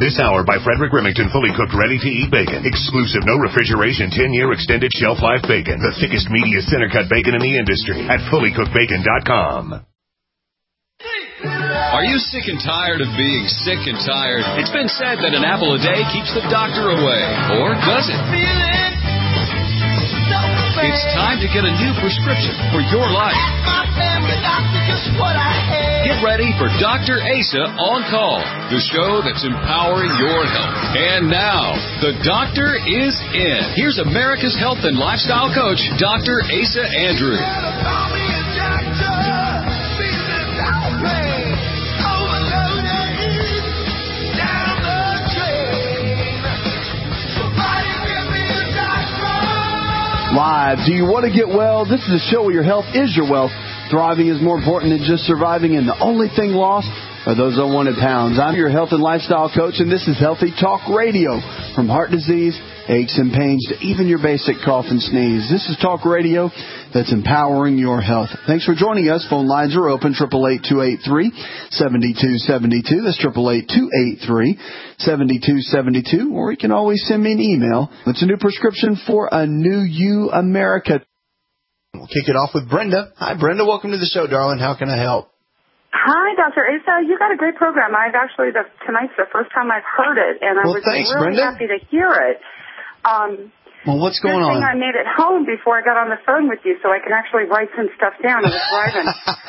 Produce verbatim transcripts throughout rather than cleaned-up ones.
This hour by Frederick Remington, fully cooked, ready-to-eat bacon. Exclusive, no refrigeration, ten-year extended shelf life bacon. The thickest, meatiest, center-cut bacon in the industry at fully cooked bacon dot com. Are you sick and tired of being sick and tired? It's been said that an apple a day keeps the doctor away. Or does it? It's time to get a new prescription for your life. Get ready for Doctor Asa On Call, the show that's empowering your health. And now, the doctor is in. Here's America's health and lifestyle coach, Doctor Asa Andrews. Live. Do you want to get well? This is a show where your health is your wealth. Thriving is more important than just surviving, and the only thing lost are those unwanted pounds. I'm your health and lifestyle coach, and this is Healthy Talk Radio. From heart disease, aches and pains, to even your basic cough and sneeze. This is Talk Radio that's empowering your health. Thanks for joining us. Phone lines are open, eight eight eight, two eight three, seven two seven two. That's eight eight eight, two eight three, seven two seven two. Or you can always send me an email. It's a new prescription for a new you, America. We'll kick it off with Brenda. Hi, Brenda. Welcome to the show, darling. How can I help? Hi, Doctor Asa. You got a great program. I've actually, the, tonight's the first time I've heard it, and I well, was thanks, really Brenda. happy to hear it. Um, well, what's going good on? thing I made it home before I got on the phone with you, so I can actually write some stuff down. I was driving.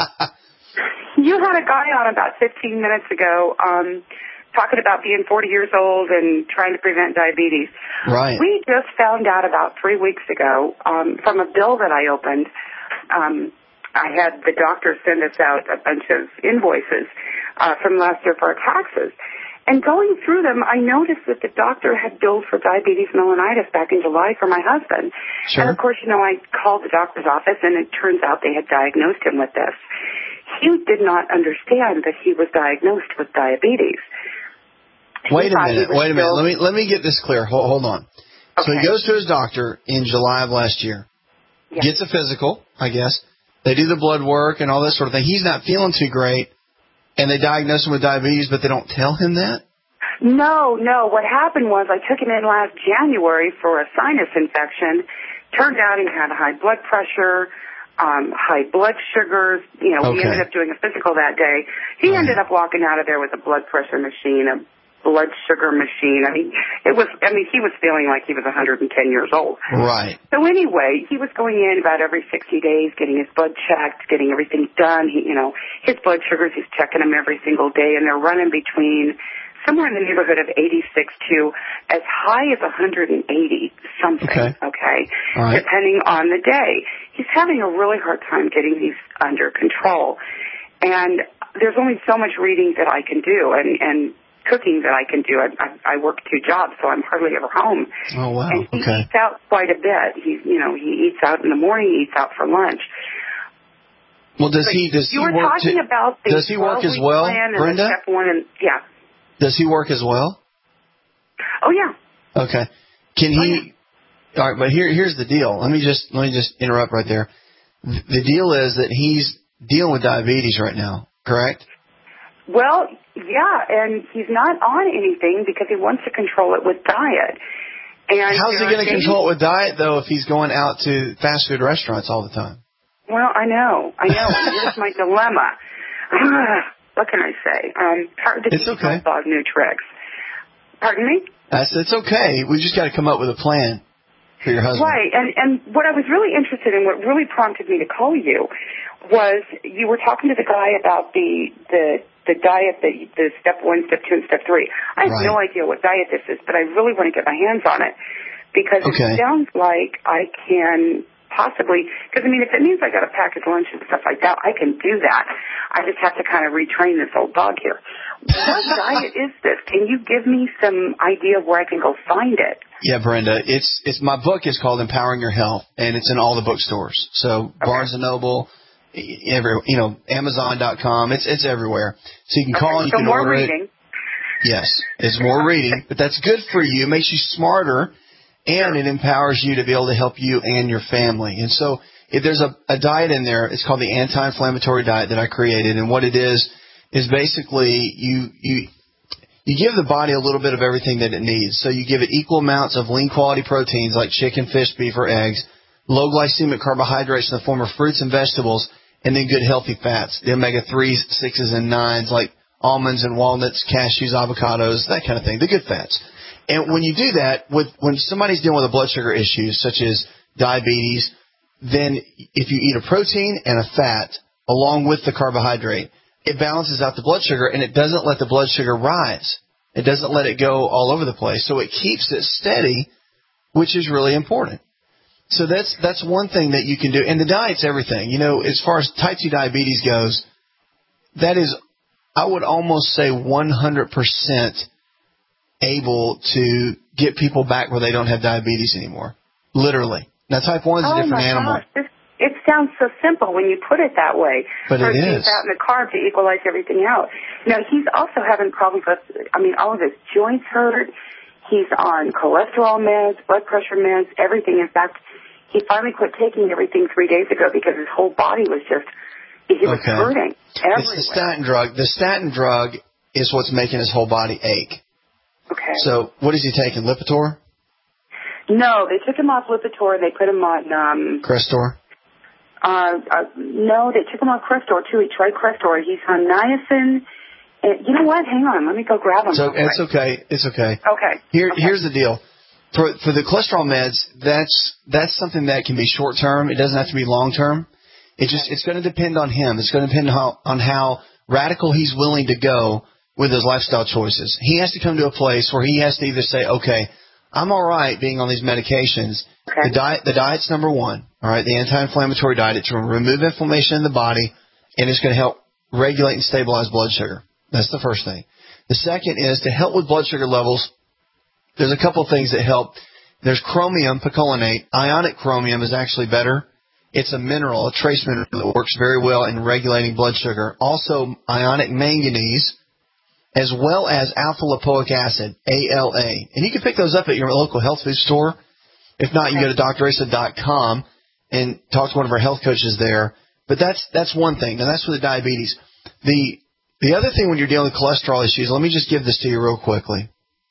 You had a guy on about fifteen minutes ago um, talking about being forty years old and trying to prevent diabetes. Right. We just found out about three weeks ago um, from a bill that I opened. Um, I had the doctor send us out a bunch of invoices uh, from last year for our taxes. And going through them, I noticed that the doctor had billed for diabetes mellitus back in July for my husband. Sure. And, of course, you know, I called the doctor's office, and it turns out they had diagnosed him with this. He did not understand that he was diagnosed with diabetes. Wait a minute. Wait a minute. Let me let me get this clear. Hold, hold on. Okay. So he goes to his doctor in July of last year, Yes. gets a physical, I guess. They do the blood work and all this sort of thing. He's not feeling too great, and they diagnose him with diabetes, but they don't tell him that? No, no. What happened was I took him in last January for a sinus infection. Turned out he had high blood pressure, um, high blood sugars. You know, Okay. we ended up doing a physical that day. He Right. ended up walking out of there with a blood pressure machine, a blood sugar machine. I mean, it was, I mean, he was feeling like he was one hundred ten years old. Right. So anyway, he was going in about every sixty days, getting his blood checked, getting everything done. He, you know, his blood sugars, he's checking them every single day, and they're running between somewhere in the neighborhood of eighty-six to as high as one hundred eighty something, Okay. okay, All right. depending on the day. He's having a really hard time getting these under control. And there's only so much reading that I can do, and, and cooking that I can do. I, I, I work two jobs, so I'm hardly ever home. Oh, wow. And he Okay. eats out quite a bit. He, you know, he eats out in the morning, he eats out for lunch. Well, does But he does you he were work talking to, about the does he work as twelve-week well, plan and Brenda? the step one and, yeah. Does he work as well? Oh, yeah. Okay. Can he? All right, but here here's the deal. Let me just let me just interrupt right there. The deal is that he's dealing with diabetes right now, correct? Well, yeah, and he's not on anything because he wants to control it with diet. And How's he there going to are control it with diet, though, if he's going out to fast food restaurants all the time? Well, I know, I know. And here's my dilemma. What can I say? Um, hard to It's teach okay. my dog new tricks. Pardon me? That's it's okay. We just got to come up with a plan for your husband. Right, and and what I was really interested in, what really prompted me to call you, was you were talking to the guy about the the the diet, the the step one, step two, and step three. I have Right. no idea what diet this is, but I really want to get my hands on it because Okay. it sounds like I can possibly. Because I mean, if it means I got to pack his lunch and stuff like that, I can do that. I just have to kind of retrain this old dog here. What diet is this? Can you give me some idea of where I can go find it? Yeah, Brenda, it's it's my book is called Empowering Your Health, and it's in all the bookstores. So Okay. Barnes and Noble, every you know, Amazon dot com. It's it's everywhere. So you can call Okay, and you so can more order reading. it. Yes, it's more reading, but that's good for you. It makes you smarter, and it empowers you to be able to help you and your family. And so if there's a, a diet in there, it's called the anti-inflammatory diet that I created, and what it is is basically you you you give the body a little bit of everything that it needs. So you give it equal amounts of lean quality proteins like chicken, fish, beef, or eggs, low glycemic carbohydrates in the form of fruits and vegetables, and then good healthy fats, the omega threes, sixes, and nines like almonds and walnuts, cashews, avocados, that kind of thing, the good fats. And when you do that, with when somebody's dealing with a blood sugar issue such as diabetes, then if you eat a protein and a fat along with the carbohydrate, it balances out the blood sugar, and it doesn't let the blood sugar rise. It doesn't let it go all over the place. So it keeps it steady, which is really important. So that's that's one thing that you can do. And the diet's everything. You know, as far as type two diabetes goes, that is, I would almost say one hundred percent able to get people back where they don't have diabetes anymore. Literally. Now, type one is oh a different my animal. Gosh. This, it sounds so simple when you put it that way. But it is. Out in the carb to equalize everything out. You know, he's also having problems with, I mean, all of his joints hurt. He's on cholesterol meds, blood pressure meds, everything. In fact, he finally quit taking everything three days ago because his whole body was just, he was okay. hurting everywhere. It's the statin drug. The statin drug is what's making his whole body ache. Okay. So what is he taking, Lipitor? No, they took him off Lipitor. They put him on... Um, Crestor? Uh, uh, no, they took him off Crestor, too. He tried Crestor. He's on niacin. And you know what? Hang on. Let me go grab him. So it's okay. It's okay. Okay. Here, okay. Here's the deal. For for the cholesterol meds, that's that's something that can be short term. It doesn't have to be long term. It just it's going to depend on him. It's going to depend on how, on how radical he's willing to go with his lifestyle choices. He has to come to a place where he has to either say, okay, I'm all right being on these medications. Okay. The diet, the diet's number one. All right, the anti-inflammatory diet. It's going to remove inflammation in the body, and it's going to help regulate and stabilize blood sugar. That's the first thing. The second is to help with blood sugar levels. There's a couple of things that help. There's chromium picolinate. Ionic chromium is actually better. It's a mineral, a trace mineral that works very well in regulating blood sugar. Also, ionic manganese, as well as alpha-lipoic acid, A L A. And you can pick those up at your local health food store. If not, you can go to D R asa dot com and talk to one of our health coaches there. But that's that's one thing, and that's for the diabetes. The the other thing when you're dealing with cholesterol issues, let me just give this to you real quickly.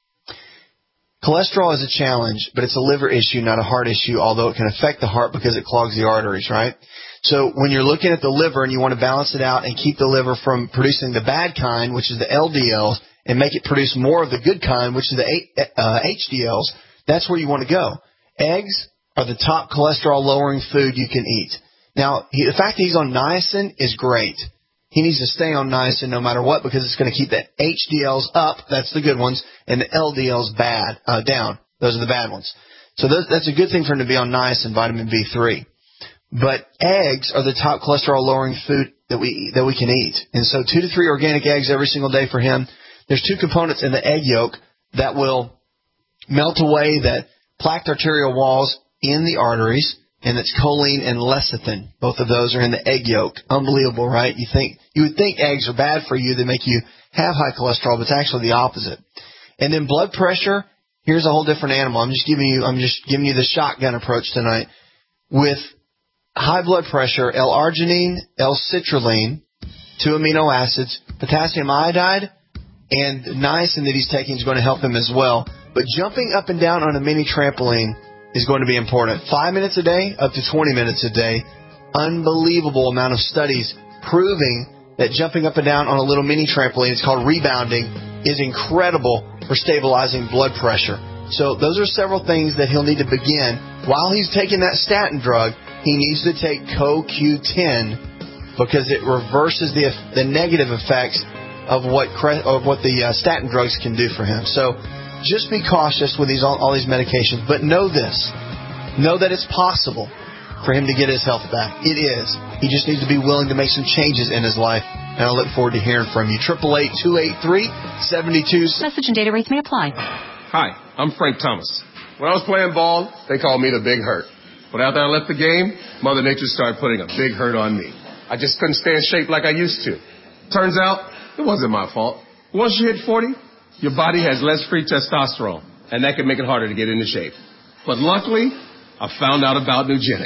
Cholesterol is a challenge, but it's a liver issue, not a heart issue, although it can affect the heart because it clogs the arteries, right? So when you're looking at the liver and you want to balance it out and keep the liver from producing the bad kind, which is the L D Ls, and make it produce more of the good kind, which is the uh, H D Ls, that's where you want to go. Eggs are the top cholesterol-lowering food you can eat. Now, he, the fact that he's on niacin is great. He needs to stay on niacin no matter what because it's going to keep the H D Ls up, that's the good ones, and the L D Ls bad uh, down. Those are the bad ones. So those, that's a good thing for him to be on niacin, vitamin B three. But eggs are the top cholesterol-lowering food that we that we can eat. And so two to three organic eggs every single day for him. There's two components in the egg yolk that will melt away the plaqued arterial walls in the arteries, and it's choline and lecithin. Both of those are in the egg yolk. Unbelievable, right? You think you would think eggs are bad for you. They make you have high cholesterol, but it's actually the opposite. And then blood pressure, here's a whole different animal. I'm just giving you I'm just giving you the shotgun approach tonight. With high blood pressure, L-arginine, L-citrulline, two amino acids, potassium iodide, and niacin that he's taking is going to help him as well. But jumping up and down on a mini trampoline is going to be important. Five minutes a day, up to twenty minutes a day. Unbelievable amount of studies proving that jumping up and down on a little mini trampoline, it's called rebounding, is incredible for stabilizing blood pressure. So those are several things that he'll need to begin. While he's taking that statin drug, he needs to take C O Q ten because it reverses the the negative effects of what of what the uh, statin drugs can do for him. So just be cautious with these all, all these medications, but know this. Know that it's possible for him to get his health back. It is. He just needs to be willing to make some changes in his life, and I look forward to hearing from you. eight eight eight, two eight three, seven two... Message and data rates may apply. Hi, I'm Frank Thomas. When I was playing ball, they called me the Big Hurt. But after I left the game, Mother Nature started putting a big hurt on me. I just couldn't stay in shape like I used to. Turns out, it wasn't my fault. Once you hit forty, your body has less free testosterone, and that can make it harder to get into shape. But luckily, I found out about Nugenics.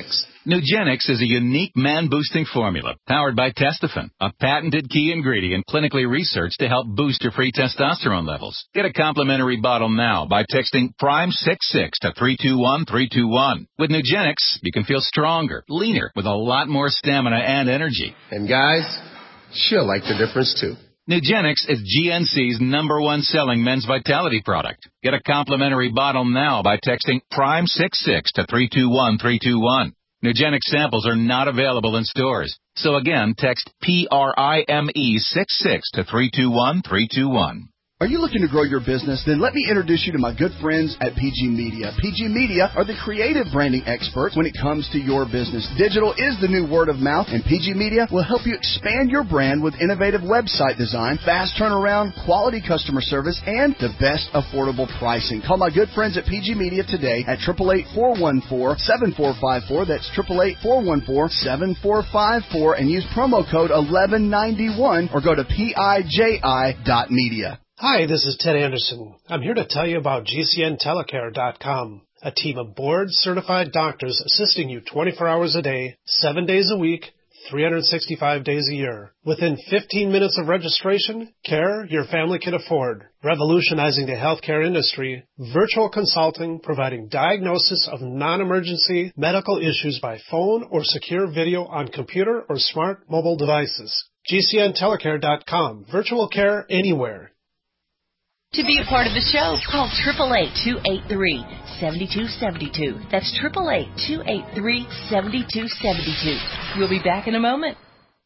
Nugenix is a unique man-boosting formula powered by Testofen, a patented key ingredient clinically researched to help boost your free testosterone levels. Get a complimentary bottle now by texting prime six six to three two one three two one. With Nugenix, you can feel stronger, leaner, with a lot more stamina and energy. And guys, she'll like the difference too. Nugenix is G N C's number one selling men's vitality product. Get a complimentary bottle now by texting prime six six to three two one three two one. Nugenix samples are not available in stores. So again, text P R I M E six six to three two one three two one. Are you looking to grow your business? Then let me introduce you to my good friends at P G Media. P G Media are the creative branding experts when it comes to your business. Digital is the new word of mouth, and P G Media will help you expand your brand with innovative website design, fast turnaround, quality customer service, and the best affordable pricing. Call my good friends at P G Media today at eight eight eight, four one four, seven four five four. That's eight eight eight, four one four, seven four five four, and use promo code eleven ninety-one or go to piji dot media. Hi, this is Ted Anderson. I'm here to tell you about G C N telecare dot com, a team of board-certified doctors assisting you twenty-four hours a day, seven days a week, three hundred sixty-five days a year. Within fifteen minutes of registration, care your family can afford. Revolutionizing the healthcare industry, virtual consulting providing diagnosis of non-emergency medical issues by phone or secure video on computer or smart mobile devices. G C N telecare dot com, virtual care anywhere. To be a part of the show, call eight eight eight, two eight three, seven two seven two. That's eight eight eight, two eight three, seven two seven two. We'll be back in a moment.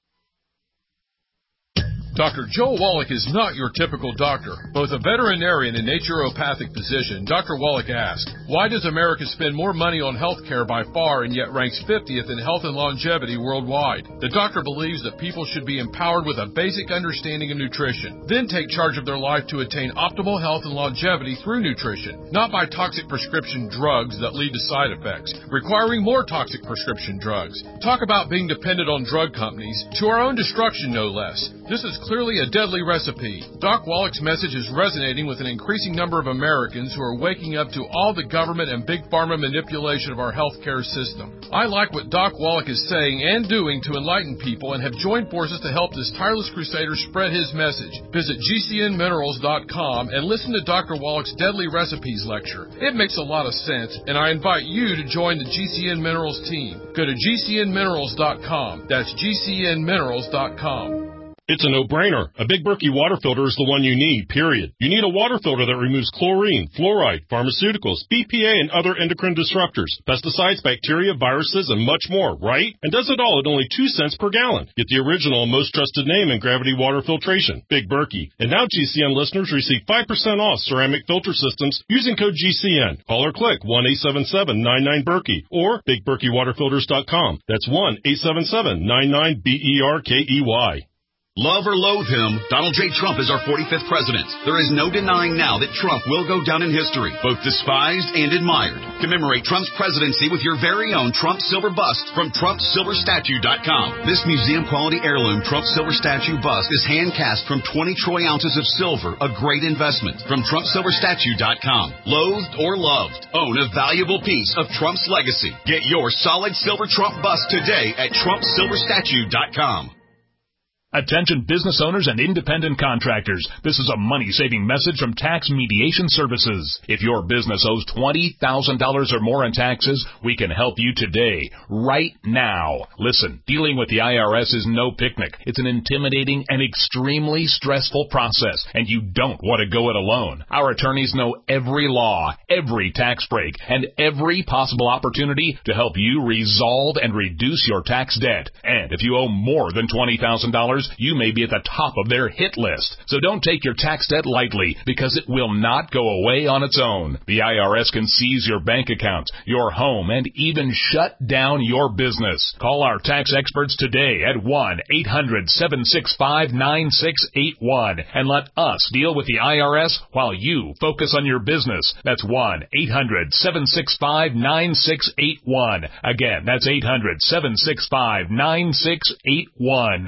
Doctor Joe Wallach is not your typical doctor. Both a veterinarian and naturopathic physician, Doctor Wallach asks, why does America spend more money on health care by far and yet ranks fiftieth in health and longevity worldwide? The doctor believes that people should be empowered with a basic understanding of nutrition, then take charge of their life to attain optimal health and longevity through nutrition, not by toxic prescription drugs that lead to side effects, requiring more toxic prescription drugs. Talk about being dependent on drug companies, to our own destruction no less. This is clearly a deadly recipe. Doc Wallach's message is resonating with an increasing number of Americans who are waking up to all the government and big pharma manipulation of our healthcare system. I like what Doc Wallach is saying and doing to enlighten people and have joined forces to help this tireless crusader spread his message. Visit G C N minerals dot com and listen to Doctor Wallach's Deadly Recipes lecture. It makes a lot of sense, and I invite you to join the G C N Minerals team. Go to G C N minerals dot com. That's G C N minerals dot com. It's a no-brainer. A Big Berkey water filter is the one you need, period. You need a water filter that removes chlorine, fluoride, pharmaceuticals, B P A, and other endocrine disruptors, pesticides, bacteria, viruses, and much more, right? And does it all at only two cents per gallon. Get the original and most trusted name in gravity water filtration, Big Berkey. And now G C N listeners receive five percent off ceramic filter systems using code G C N. Call or click one eight seven seven nine nine Berkey or big berkey water filters dot com. That's one eight seven seven nine nine B E R K E Y. Love or loathe him, Donald J. Trump is our forty-fifth president. There is no denying now that Trump will go down in history, both despised and admired. Commemorate Trump's presidency with your very own Trump Silver Bust from Trump Silver Statue dot com. This museum-quality heirloom Trump Silver Statue bust is hand-cast from twenty troy ounces of silver, a great investment. From Trump Silver Statue dot com. Loathed or loved, own a valuable piece of Trump's legacy. Get your solid silver Trump bust today at Trump Silver Statue dot com. Attention business owners and independent contractors. This is a money-saving message from Tax Mediation Services. If your business owes twenty thousand dollars or more in taxes, we can help you today, right now. Listen, dealing with the I R S is no picnic. It's an intimidating and extremely stressful process, and you don't want to go it alone. Our attorneys know every law, every tax break, and every possible opportunity to help you resolve and reduce your tax debt. And if you owe more than twenty thousand dollars, you may be at the top of their hit list. So don't take your tax debt lightly, because it will not go away on its own. The I R S can seize your bank accounts, your home, and even shut down your business. Call our tax experts today at one eight hundred seven six five nine six eight one and let us deal with the I R S while you focus on your business. That's one eight hundred seven six five nine six eight one. Again, that's eight hundred seven six five nine six eight one.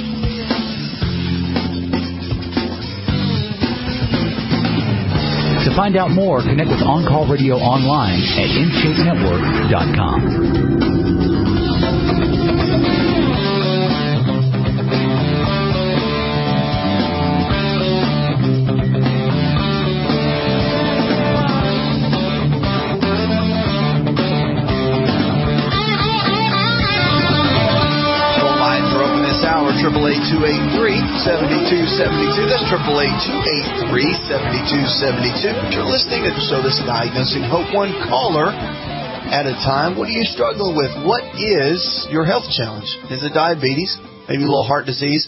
To To find out more, connect with On Call Radio online at in shape network dot com. Triple eight two eight three seven two seven two. That's triple eight two eight three seven two seven two. You're listening to the show that's diagnosing hope one caller at a time. What are you struggling with? What is your health challenge? Is it diabetes? Maybe a little heart disease?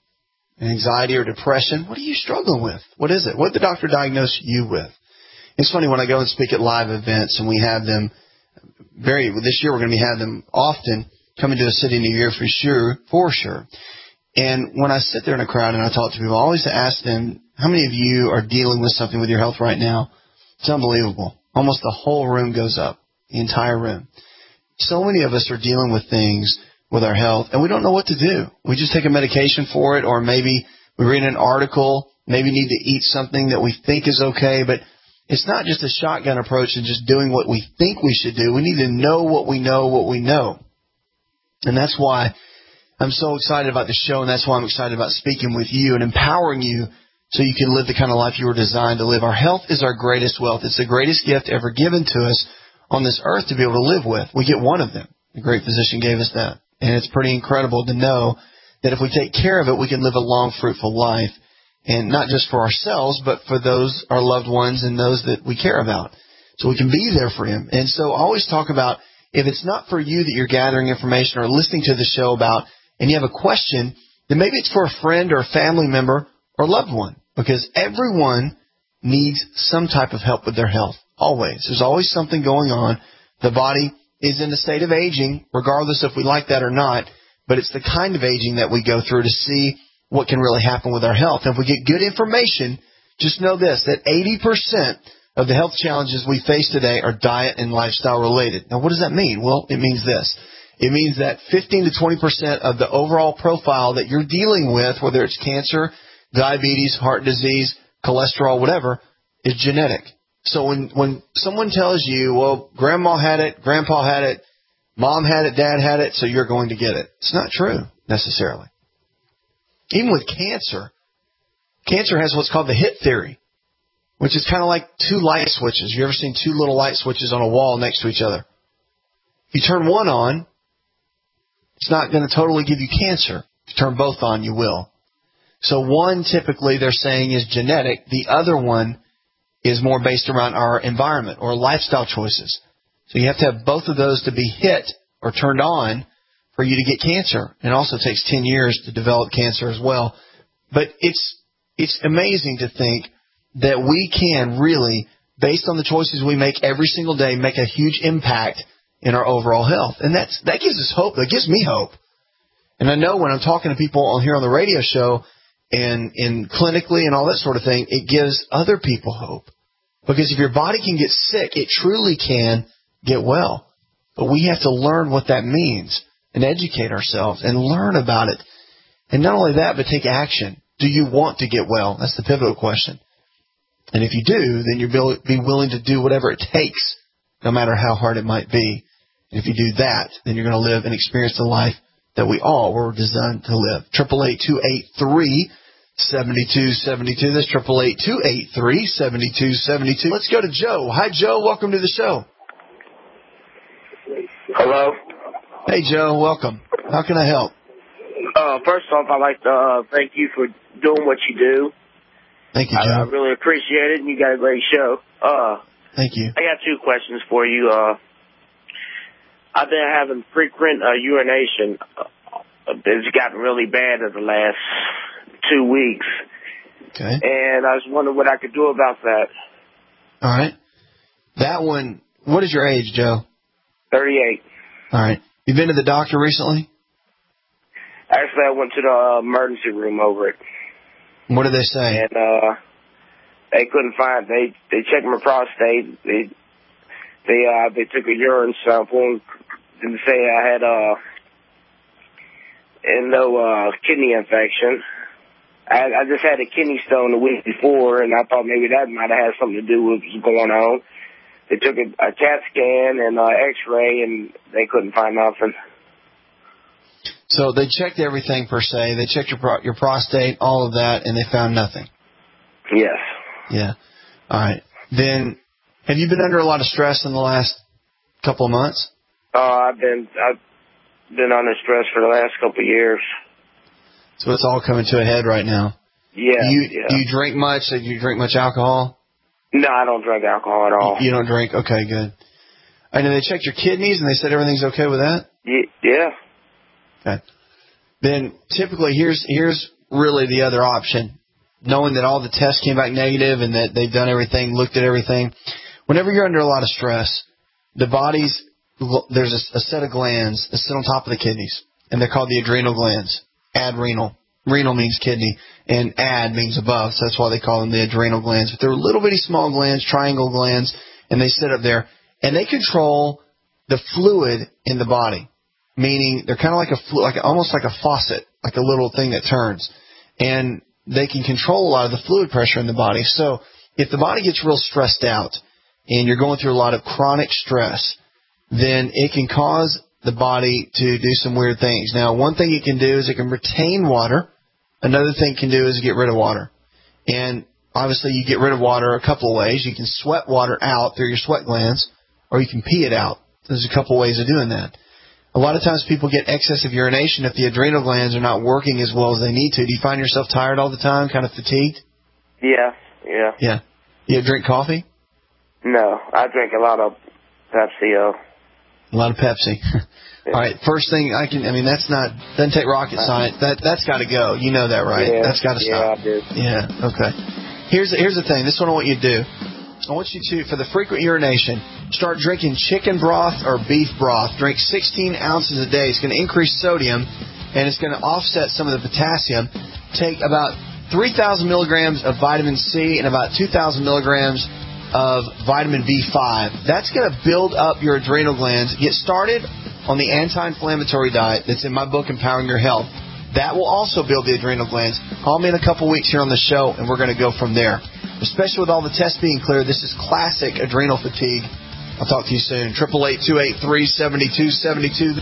Anxiety or depression? What are you struggling with? What is it? What did the doctor diagnose you with? It's funny when I go and speak at live events and we have them very, this year we're going to be having them often coming to the city near year for sure, for sure. And when I sit there in a crowd and I talk to people, I always ask them, how many of you are dealing with something with your health right now? It's unbelievable. Almost the whole room goes up, the entire room. So many of us are dealing with things with our health, and we don't know what to do. We just take a medication for it, or maybe we read an article, maybe need to eat something that we think is okay, but it's not just a shotgun approach and just doing what we think we should do. We need to know what we know, what we know. And that's why I'm so excited about the show, and that's why I'm excited about speaking with you and empowering you so you can live the kind of life you were designed to live. Our health is our greatest wealth. It's the greatest gift ever given to us on this earth to be able to live with. We get one of them. The great physician gave us that. And it's pretty incredible to know that if we take care of it, we can live a long, fruitful life. And not just for ourselves, but for those, our loved ones, and those that we care about. So we can be there for him. And so I always talk about, if it's not for you that you're gathering information or listening to the show about, and you have a question, then maybe it's for a friend or a family member or loved one, because everyone needs some type of help with their health, always. There's always something going on. The body is in a state of aging, regardless if we like that or not, but it's the kind of aging that we go through to see what can really happen with our health. And if we get good information, just know this, that eighty percent of the health challenges we face today are diet and lifestyle related. Now, what does that mean? Well, it means this. It means that fifteen to twenty percent of the overall profile that you're dealing with, whether it's cancer, diabetes, heart disease, cholesterol, whatever, is genetic. So when, when someone tells you, well, grandma had it, grandpa had it, mom had it, dad had it, so you're going to get it. It's not true, necessarily. Even with cancer, cancer has what's called the hit theory, which is kind of like two light switches. You ever seen two little light switches on a wall next to each other? If you turn one on, it's not going to totally give you cancer. If you turn both on, you will. So one typically they're saying is genetic. The other one is more based around our environment or lifestyle choices. So you have to have both of those to be hit or turned on for you to get cancer. It also takes ten years to develop cancer as well. But it's it's amazing to think that we can really, based on the choices we make every single day, make a huge impact in our overall health. And that's that gives us hope. That gives me hope. And I know when I'm talking to people on here on the radio show and in clinically and all that sort of thing, it gives other people hope. Because if your body can get sick, it truly can get well. But we have to learn what that means and educate ourselves and learn about it. And not only that, but take action. Do you want to get well? That's the pivotal question. And if you do, then you'll be willing to do whatever it takes, no matter how hard it might be. And if you do that, then you're going to live and experience the life that we all were designed to live. Triple eight two eight three seven two seven two. That's triple eight two eight three seven two seven two. Let's go to Joe. Hi, Joe. Welcome to the show. Hello. Hey, Joe. Welcome. How can I help? Uh, first off, I'd like to uh, thank you for doing what you do. Thank you, Joe. I, I really appreciate it, and you got a great show. Uh, Thank you. I got two questions for you. Uh, I've been having frequent uh, urination. Uh, it's gotten really bad in the last two weeks. Okay. And I was wondering what I could do about that. All right. That one, what is your age, Joe? thirty-eight. All right. You been to the doctor recently? Actually, I went to the uh, emergency room over it. What did they say? And uh, they couldn't find. They they checked my prostate. They they uh they took a urine sample and didn't say I had uh and no uh kidney infection. I, I just had a kidney stone the week before, and I thought maybe that might have had something to do with what's going on. They took a, a CAT scan and uh, X-ray, and they couldn't find nothing. So they checked everything per se. They checked your pro- your prostate, all of that, and they found nothing. Yes. Yeah. All right. Then, have you been under a lot of stress in the last couple of months? Uh, I've been I've been under stress for the last couple of years. So it's all coming to a head right now. Yeah. Do you, yeah. do you drink much? Do you drink much alcohol? No, I don't drink alcohol at all. You, you don't drink? Okay, good. And then they checked your kidneys, and they said everything's okay with that? Yeah. Okay. Then typically, here's here's really the other option. Knowing that all the tests came back negative and that they've done everything, looked at everything. Whenever you're under a lot of stress, the body's, there's a, a set of glands that sit on top of the kidneys, and they're called the adrenal glands. Adrenal. Renal means kidney, and ad means above, so that's why they call them the adrenal glands. But they're little bitty small glands, triangle glands, and they sit up there, and they control the fluid in the body, meaning they're kind of like a flu, like almost like a faucet, like a little thing that turns, and they can control a lot of the fluid pressure in the body. So if the body gets real stressed out and you're going through a lot of chronic stress, then it can cause the body to do some weird things. Now, one thing it can do is it can retain water. Another thing it can do is get rid of water. And obviously you get rid of water a couple of ways. You can sweat water out through your sweat glands, or you can pee it out. There's a couple of ways of doing that. A lot of times people get excessive urination if the adrenal glands are not working as well as they need to. Do you find yourself tired all the time, kind of fatigued? Yeah, yeah. Yeah. You drink coffee? No, I drink a lot of Pepsi. Oh. A lot of Pepsi. All right, first thing I can, I mean, that's not, doesn't take rocket science. That, that's got to go. You know that, right? Yeah, that's got to stop. Yeah, I do. Yeah, okay. Here's, here's the thing. This is what I want you to do. I want you to, for the frequent urination, start drinking chicken broth or beef broth. Drink sixteen ounces a day. It's going to increase sodium, and it's going to offset some of the potassium. Take about three thousand milligrams of vitamin C and about two thousand milligrams of vitamin B five. That's going to build up your adrenal glands. Get started on the anti-inflammatory diet that's in my book, Empowering Your Health. That will also build the adrenal glands. Call me in a couple weeks here on the show, and we're going to go from there. Especially with all the tests being clear, this is classic adrenal fatigue. I'll talk to you soon. eight eight eight, two eight three, seven two seven two.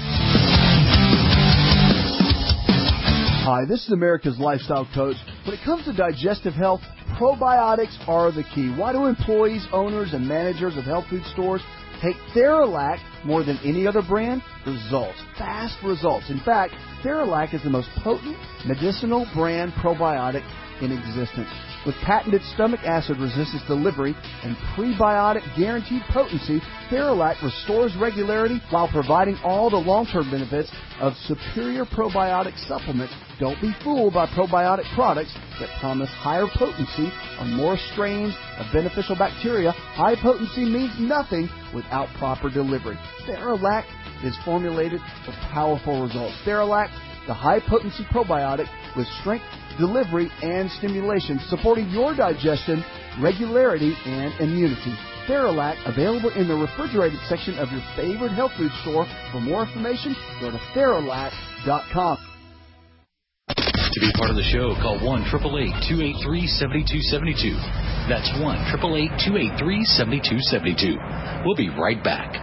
Hi, this is America's Lifestyle Coach. When it comes to digestive health, probiotics are the key. Why do employees, owners, and managers of health food stores take Theralac more than any other brand? Results. Fast results. In fact, Theralac is the most potent medicinal brand probiotic in existence. With patented stomach acid resistance delivery and prebiotic guaranteed potency, Theralac restores regularity while providing all the long-term benefits of superior probiotic supplements. Don't be fooled by probiotic products that promise higher potency on more strains of beneficial bacteria. High potency means nothing without proper delivery. Theralac is formulated for powerful results. Theralac, the high-potency probiotic with strength, delivery, and stimulation, supporting your digestion, regularity, and immunity. Theralac, available in the refrigerated section of your favorite health food store. For more information, go to Theralac dot com. To be part of the show, call one eight eight eight, two eight three, seven two seven two. That's one eight eight eight, two eight three, seven two seven two. We'll be right back.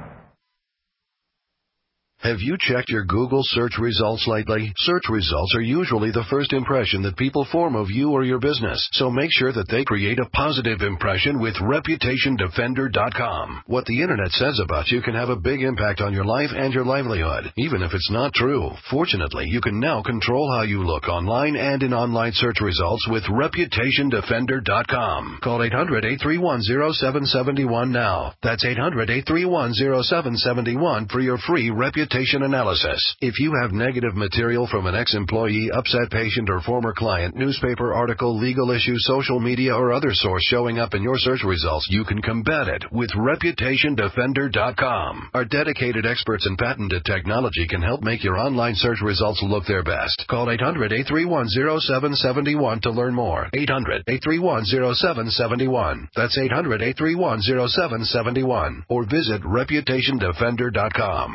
Have you checked your Google search results lately? Search results are usually the first impression that people form of you or your business, so make sure that they create a positive impression with Reputation Defender dot com. What the Internet says about you can have a big impact on your life and your livelihood, even if it's not true. Fortunately, you can now control how you look online and in online search results with Reputation Defender dot com. Call eight hundred, eight three one, zero seven seven one now. That's eight hundred, eight three one, zero seven seven one for your free reputation analysis. If you have negative material from an ex-employee, upset patient, or former client, newspaper article, legal issue, social media, or other source showing up in your search results, you can combat it with Reputation Defender dot com. Our dedicated experts in patented technology can help make your online search results look their best. Call eight hundred, eight three one, zero seven seven one to learn more. eight hundred, eight three one, zero seven seven one. That's eight hundred, eight three one, zero seven seven one. Or visit Reputation Defender dot com.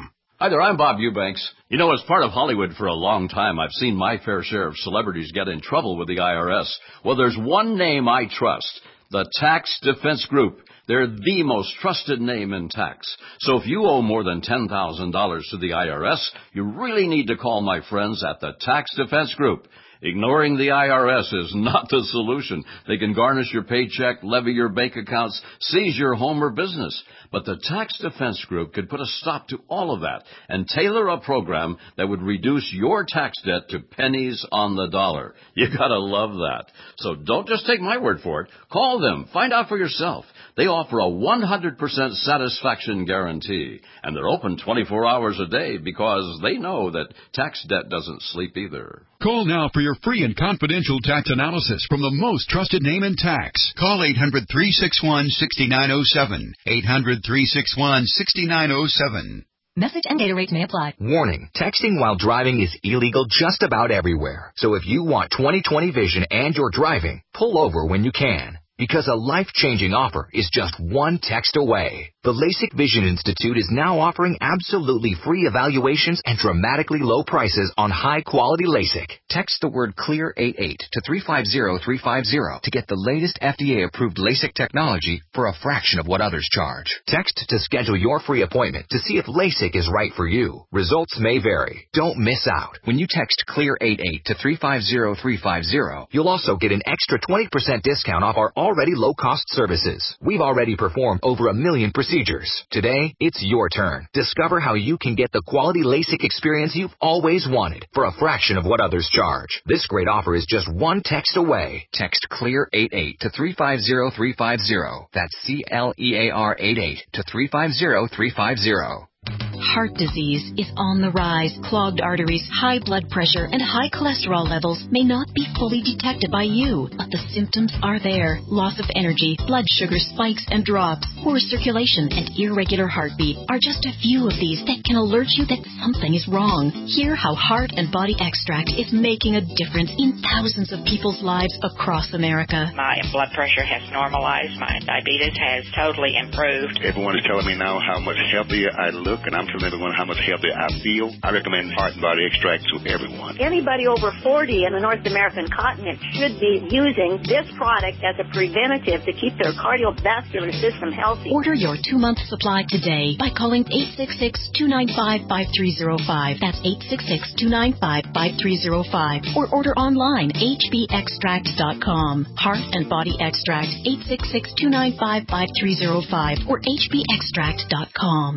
Hi there, I'm Bob Eubanks. You know, as part of Hollywood for a long time, I've seen my fair share of celebrities get in trouble with the I R S. Well, there's one name I trust, the Tax Defense Group. They're the most trusted name in tax. So if you owe more than ten thousand dollars to the I R S, you really need to call my friends at the Tax Defense Group. Ignoring the I R S is not the solution. They can garnish your paycheck, levy your bank accounts, seize your home or business. But the Tax Defense Group could put a stop to all of that and tailor a program that would reduce your tax debt to pennies on the dollar. You gotta love that. So don't just take my word for it. Call them. Find out for yourself. They offer a one hundred percent satisfaction guarantee. And they're open twenty-four hours a day because they know that tax debt doesn't sleep either. Call now for your free and confidential tax analysis from the most trusted name in tax. Call eight hundred, three six one, six nine zero seven. eight hundred, three six one, six nine zero seven. Message and data rates may apply. Warning, texting while driving is illegal just about everywhere. So if you want twenty twenty vision and you're driving, pull over when you can. Because a life-changing offer is just one text away. The LASIK Vision Institute is now offering absolutely free evaluations and dramatically low prices on high-quality LASIK. Text the word CLEAR eighty-eight to three five zero three five zero to get the latest F D A-approved LASIK technology for a fraction of what others charge. Text to schedule your free appointment to see if LASIK is right for you. Results may vary. Don't miss out. When you text CLEAR eighty-eight to three five zero three five zero, you'll also get an extra twenty percent discount off our already low-cost services. We've already performed over a million procedures. Today, it's your turn. Discover how you can get the quality LASIK experience you've always wanted for a fraction of what others charge. This great offer is just one text away. Text CLEAR eighty-eight to three five zero three five zero. That's C L E A R eighty-eight to three five zero three five zero. Heart disease is on the rise. Clogged arteries, high blood pressure, and high cholesterol levels may not be fully detected by you, but the symptoms are there. Loss of energy, blood sugar spikes and drops, poor circulation, and irregular heartbeat are just a few of these that can alert you that something is wrong. Hear how Heart and Body Extract is making a difference in thousands of people's lives across America. My blood pressure has normalized. My diabetes has totally improved. Everyone is telling me now how much healthier I look, and I'm telling everyone how much healthier I feel. I recommend Heart and Body Extract to everyone. Anybody over forty in the North American continent should be using this product as a preventative to keep their cardiovascular system healthy. Order your two-month supply today by calling eight six six, two nine five, five three zero five. That's eight six six, two nine five, five three zero five. Or order online, h b extract dot com. Heart and Body Extract, eight six six, two nine five, five three zero five or h b extract dot com.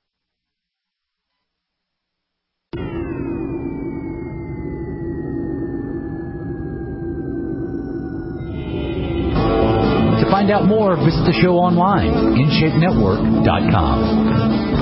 To find out more, visit the show online, in shape network dot com.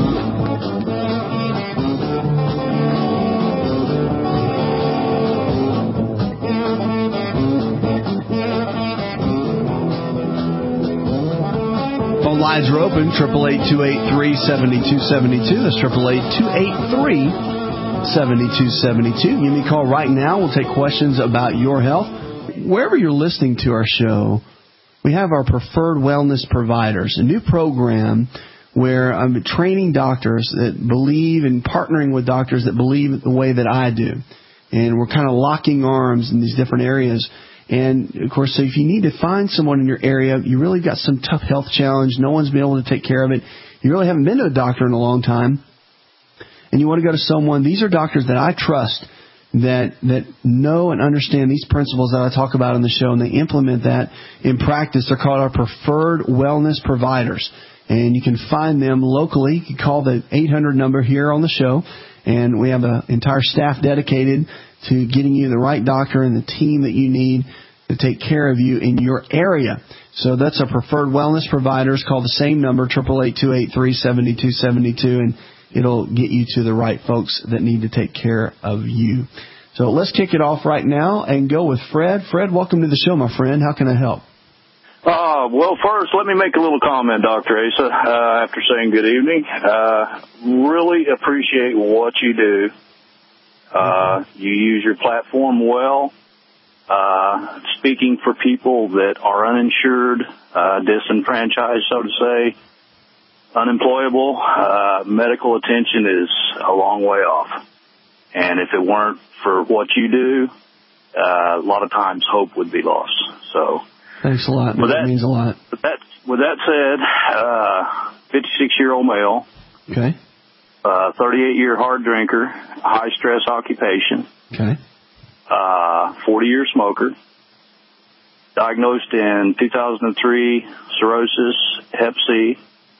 Phone lines are open, triple eight, two eight three, seven two seven two. That's triple eight, two eight three, seven two seven two. Give me a call right now. We'll take questions about your health. Wherever you're listening to our show, we have our Preferred Wellness Providers, a new program where I'm training doctors that believe in partnering with doctors that believe the way that I do. And we're kind of locking arms in these different areas. And, of course, so if you need to find someone in your area, you really got some tough health challenge, no one's been able to take care of it, you really haven't been to a doctor in a long time, and you want to go to someone, these are doctors that I trust that that know and understand these principles that I talk about on the show, and they implement that in practice. They're called our Preferred Wellness Providers, and you can find them locally. You can call the eight hundred number here on the show, and we have an entire staff dedicated to getting you the right doctor and the team that you need to take care of you in your area. So that's our Preferred Wellness Providers. Call the same number, triple eight, two eight three, seven two seven two, and it'll get you to the right folks that need to take care of you. So let's kick it off right now and go with Fred. Fred, welcome to the show, my friend. How can I help? Uh, well, first, let me make a little comment, Doctor Asa, uh, after saying good evening. Uh, really appreciate what you do. Uh, you use your platform well, uh, speaking for people that are uninsured, uh, disenfranchised, so to say. unemployable. Uh, medical attention is a long way off. And if it weren't for what you do, uh, a lot of times hope would be lost. So, thanks a lot. Man. That, that means a lot. But that, with that said, uh, fifty-six-year-old male. Okay. Uh, thirty-eight-year hard drinker, high-stress occupation. Okay. Uh, forty-year smoker. Diagnosed in two thousand three, cirrhosis, hep C.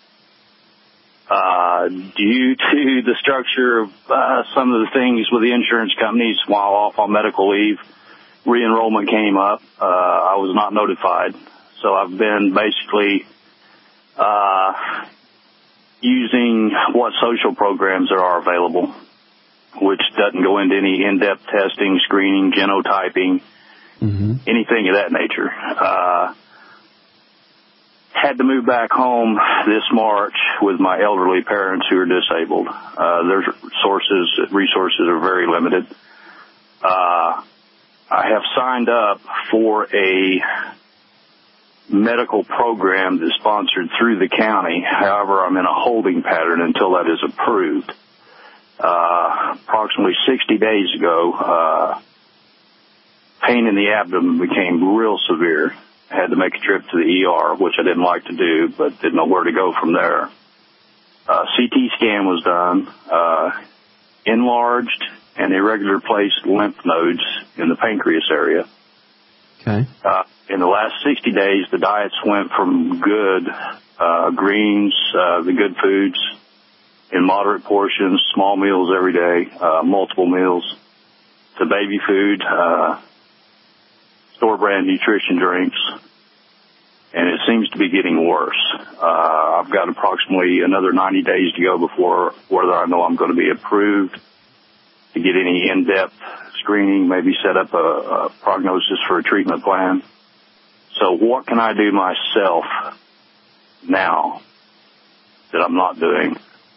Uh, due to the structure of uh, some of the things with the insurance companies while off on medical leave, re-enrollment came up. Uh, I was not notified. So I've been basically uh, using what social programs there are available, which doesn't go into any in-depth testing, screening, genotyping, mm-hmm. anything of that nature. Uh, had to move back home this March with my elderly parents who are disabled. Uh, their sources, resources are very limited. Uh, I have signed up for a medical program that's sponsored through the county. However, I'm in a holding pattern until that is approved. Uh, approximately sixty days ago, uh, pain in the abdomen became real severe. I had to make a trip to the E R, which I didn't like to do, but didn't know where to go from there. Uh, C T scan was done, uh, enlarged and irregular placed lymph nodes in the pancreas area. Okay. Uh, in the last sixty days, the diets went from good, uh, greens, uh, the good foods in moderate portions, small meals every day, uh, multiple meals, to baby food, uh, store brand nutrition drinks, and it seems to be getting worse. Uh, I've got approximately another ninety days to go before whether I know I'm going to be approved to get any in-depth screening, maybe set up a, a prognosis for a treatment plan. So what can I do myself now that I'm not doing?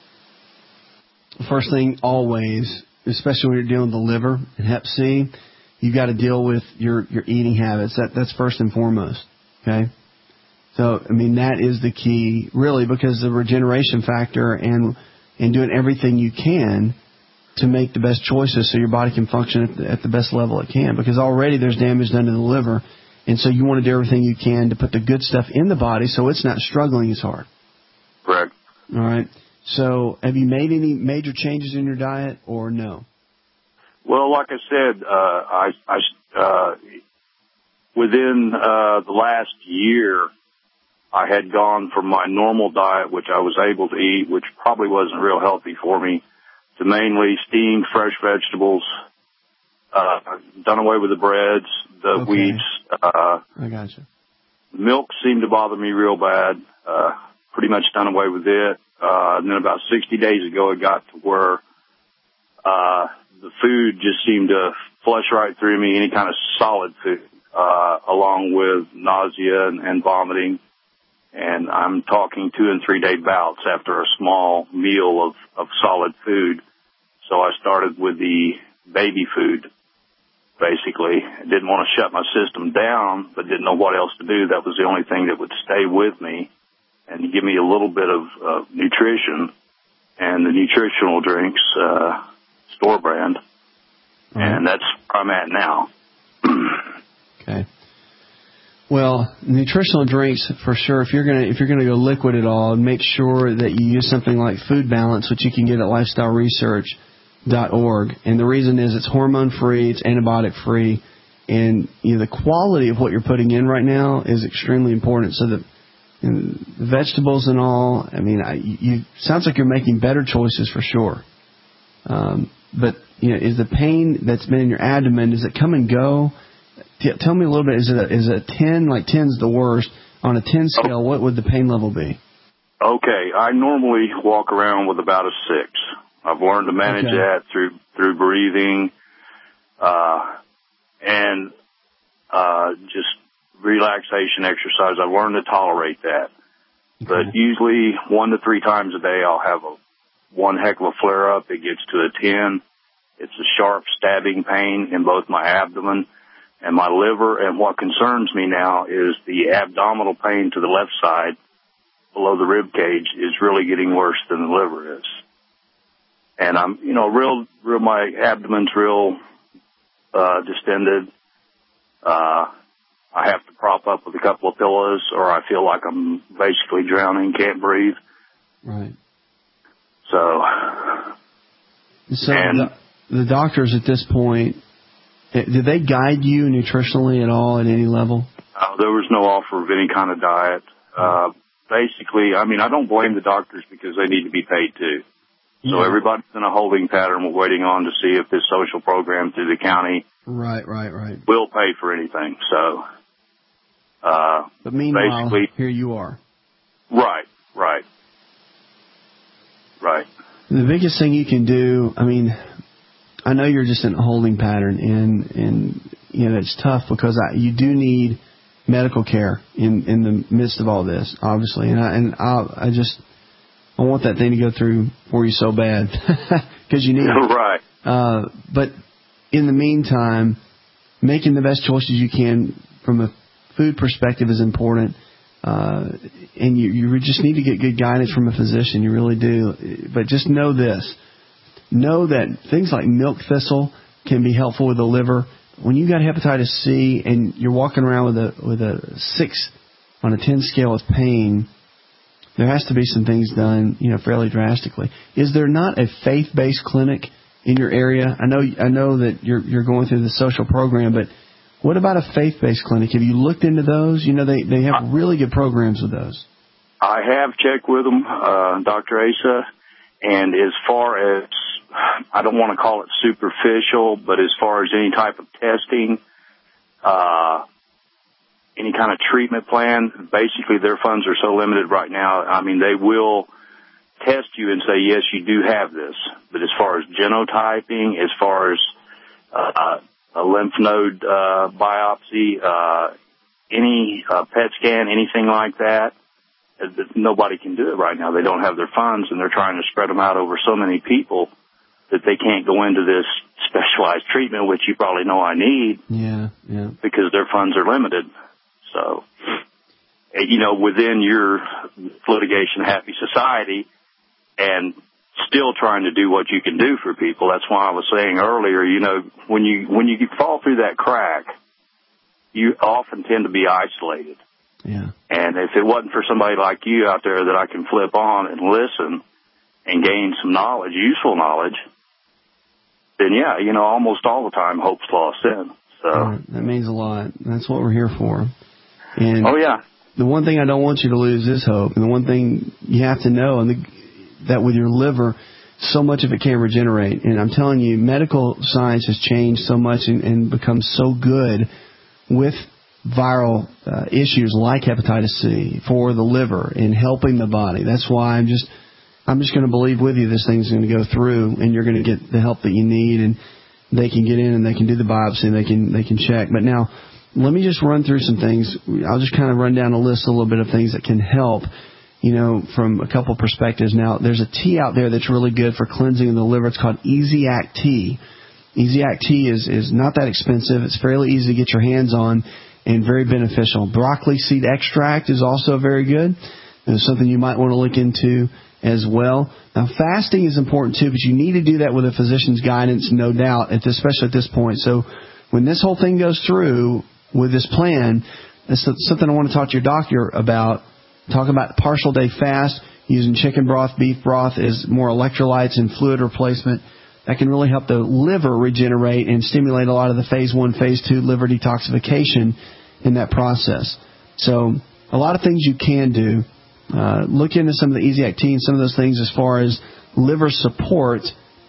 First thing, always, especially when you're dealing with the liver and hep C, you've got to deal with your, your eating habits. That That's first and foremost, okay? So, I mean, that is the key, really, because the regeneration factor and, and doing everything you can to make the best choices so your body can function at the, at the best level it can. Because already there's damage done to the liver, and so you want to do everything you can to put the good stuff in the body so it's not struggling as hard. Correct. All right. So have you made any major changes in your diet or no? Well, like I said, uh, I, I, uh, within, uh, the last year, I had gone from my normal diet, which I was able to eat, which probably wasn't real healthy for me, to mainly steamed fresh vegetables, uh, done away with the breads, the okay. wheats, uh, I gotcha. Milk seemed to bother me real bad, uh, pretty much done away with it. Uh, and then about sixty days ago, it got to where, uh, the food just seemed to flush right through me, any kind of solid food, uh, along with nausea and, and vomiting. And I'm talking two and three day bouts after a small meal of, of solid food. So I started with the baby food, basically. I didn't want to shut my system down, but didn't know what else to do. That was the only thing that would stay with me and give me a little bit of uh, nutrition. And the nutritional drinks, uh, store brand. Mm-hmm. And that's where I'm at now. Okay. Well, nutritional drinks for sure. If you're gonna if you're gonna go liquid at all, make sure that you use something like Food Balance, which you can get at lifestyle research dot org. And the reason is it's hormone free, it's antibiotic free, and you know, the quality of what you're putting in right now is extremely important. So that you know, the vegetables and all. I mean, I, you sounds like you're making better choices for sure. Um, but you know, is the pain that's been in your abdomen, does it come and go? Tell me a little bit. Is it a, is it a ten? Like ten's the worst. On a ten scale, what would the pain level be? Okay, I normally walk around with about a six. I've learned to manage okay. that through through breathing, uh, and uh, just relaxation exercise. I've learned to tolerate that. Okay. But usually one to three times a day, I'll have a one heck of a flare up. It gets to a ten. It's a sharp stabbing pain in both my abdomen and my liver, and what concerns me now is the abdominal pain to the left side below the rib cage is really getting worse than the liver is. And I'm, you know, real, real, my abdomen's real, uh, distended. Uh, I have to prop up with a couple of pillows or I feel like I'm basically drowning, can't breathe. Right. So. So and, the, the doctors at this point, did they guide you nutritionally at all at any level? Uh, there was no offer of any kind of diet. Uh, basically, I mean, I don't blame the doctors because they need to be paid too. So yeah. everybody's in a holding pattern. We're waiting on to see if this social program through the county right, right, right. will pay for anything. So, uh, but meanwhile, basically, here you are. Right, right, right. The biggest thing you can do, I mean, I know you're just in a holding pattern, and and you know it's tough because I, you do need medical care in in the midst of all this, obviously, and I and I, I just. I want that thing to go through for you so bad because you need it. Right. Uh, but in the meantime, making the best choices you can from a food perspective is important. Uh, and you, you just need to get good guidance from a physician. You really do. But just know this. Know that things like milk thistle can be helpful with the liver. When you got hepatitis C and you're walking around with a, with a six on a ten scale of pain, there has to be some things done, you know, fairly drastically. Is there not a faith-based clinic in your area? I know, I know that you're you're going through the social program, but what about a faith-based clinic? Have you looked into those? You know, they they have really good programs with those. I have checked with them, uh, Doctor Asa, and as far as I don't want to call it superficial, but as far as any type of testing, uh. any kind of treatment plan, basically their funds are so limited right now. I mean, they will test you and say, yes, you do have this. But as far as genotyping, as far as uh, a lymph node uh, biopsy, uh, any uh, P E T scan, anything like that, nobody can do it right now. They don't have their funds, and they're trying to spread them out over so many people that they can't go into this specialized treatment, which you probably know I need. Yeah, yeah. Because their funds are limited. So, you know, within your litigation happy society and still trying to do what you can do for people. That's why I was saying earlier, you know, when you, when you fall through that crack, you often tend to be isolated. Yeah. And if it wasn't for somebody like you out there that I can flip on and listen and gain some knowledge, useful knowledge, then yeah, you know, almost all the time hope's lost in. So right. That means a lot. That's what we're here for. And oh, yeah. The one thing I don't want you to lose is hope. And the one thing you have to know and the, that with your liver, so much of it can regenerate. And I'm telling you, medical science has changed so much and, and become so good with viral uh, issues like hepatitis C for the liver and helping the body. That's why I'm just I'm just going to believe with you this thing's going to go through and you're going to get the help that you need and they can get in and they can do the biopsy and they can they can check. But now, let me just run through some things. I'll just kind of run down a list a little bit of things that can help, you know, from a couple perspectives. Now, there's a tea out there that's really good for cleansing the liver. It's called Easy-Act Tea. Easy-Act Tea is, is not that expensive. It's fairly easy to get your hands on and very beneficial. Broccoli seed extract is also very good. It's something you might want to look into as well. Now, fasting is important too, but you need to do that with a physician's guidance, no doubt, at this, especially at this point. So when this whole thing goes through with this plan, it's something I want to talk to your doctor about. Talk about partial day fast, using chicken broth, beef broth as more electrolytes and fluid replacement. That can really help the liver regenerate and stimulate a lot of the phase one, phase two liver detoxification in that process. So a lot of things you can do. Uh, look into some of the Easy-Act Tea and some of those things as far as liver support.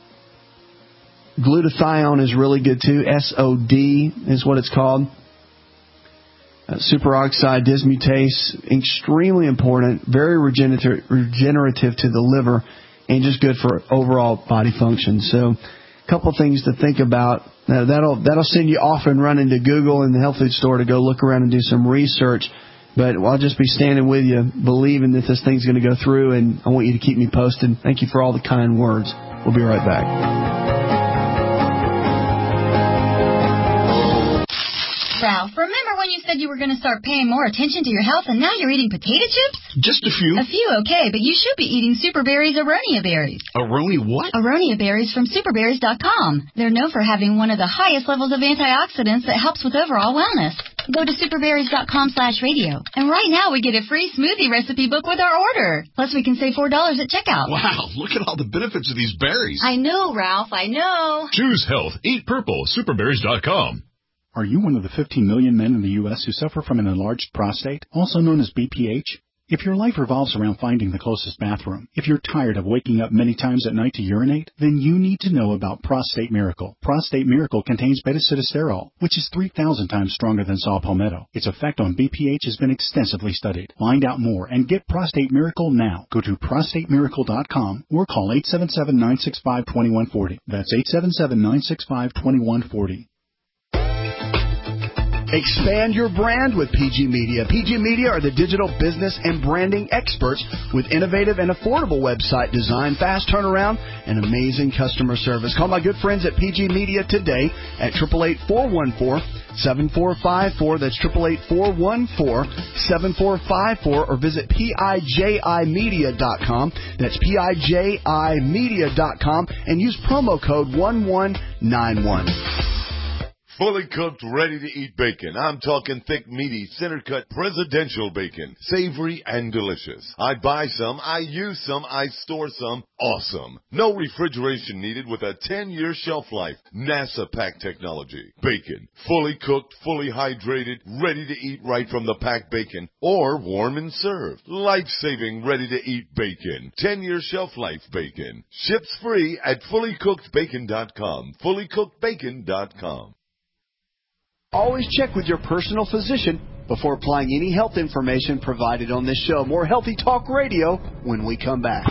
Glutathione is really good too. S O D is what it's called. Uh, superoxide dismutase, extremely important, very regenerative, regenerative to the liver, and just good for overall body function. So, a couple things to think about. Now, that'll that'll send you off and running to Google and the health food store to go look around and do some research. But I'll just be standing with you, believing that this thing's going to go through, and I want you to keep me posted. Thank you for all the kind words. We'll be right back. Ralph, remember when you said you were going to start paying more attention to your health and now you're eating potato chips? Just a few. A few, okay, but you should be eating Super Berries Aronia berries. Aroni what? Aronia berries from super berries dot com. They're known for having one of the highest levels of antioxidants that helps with overall wellness. Go to super berries dot com slash radio. And right now we get a free smoothie recipe book with our order. Plus we can save four dollars at checkout. Wow, look at all the benefits of these berries. I know, Ralph, I know. Choose health. Eat purple. super berries dot com. Are you one of the fifteen million men in the U S who suffer from an enlarged prostate, also known as B P H? If your life revolves around finding the closest bathroom, if you're tired of waking up many times at night to urinate, then you need to know about Prostate Miracle. Prostate Miracle contains beta-sitosterol, which is three thousand times stronger than saw palmetto. Its effect on B P H has been extensively studied. Find out more and get Prostate Miracle now. Go to prostate miracle dot com or call eight seven seven, nine six five, two one four zero. That's eight seven seven, nine six five, two one four zero. Expand your brand with P G Media. P G Media are the digital business and branding experts with innovative and affordable website design, fast turnaround, and amazing customer service. Call my good friends at P G Media today at eight eight eight, four one four, seven four five four. That's eight eight eight, four one four, seven four five four, or visit piji media dot com. That's piji media dot com and use promo code one one nine one. Fully cooked, ready-to-eat bacon. I'm talking thick, meaty, center-cut presidential bacon. Savory and delicious. I buy some, I use some, I store some. Awesome. No refrigeration needed with a ten-year shelf life. NASA pack technology. Bacon. Fully cooked, fully hydrated, ready to eat right from the packed bacon. Or warm and served. Life-saving, ready-to-eat bacon. ten-year shelf life bacon. Ships free at fully cooked bacon dot com. fully cooked bacon dot com. Always check with your personal physician before applying any health information provided on this show. More Healthy Talk Radio when we come back.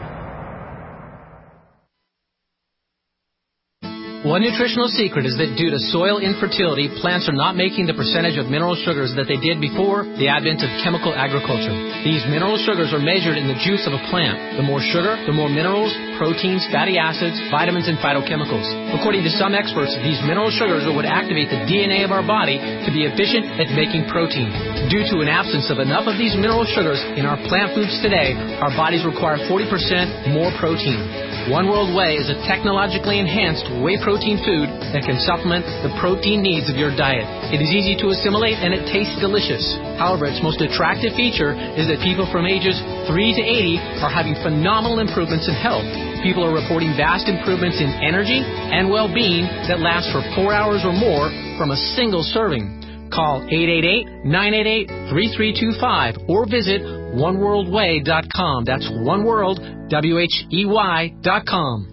One nutritional secret is that due to soil infertility, plants are not making the percentage of mineral sugars that they did before the advent of chemical agriculture. These mineral sugars are measured in the juice of a plant. The more sugar, the more minerals, proteins, fatty acids, vitamins, and phytochemicals. According to some experts, these mineral sugars are what activate the D N A of our body to be efficient at making protein. Due to an absence of enough of these mineral sugars in our plant foods today, our bodies require forty percent more protein. One World Whey is a technologically enhanced whey protein food that can supplement the protein needs of your diet. It is easy to assimilate and it tastes delicious. However, its most attractive feature is that people from ages three to eighty are having phenomenal improvements in health. People are reporting vast improvements in energy and well-being that last for four hours or more from a single serving. Call eight eight eight, nine eight eight, three three two five or visit one world way dot com. That's one world, W H E Y dot com.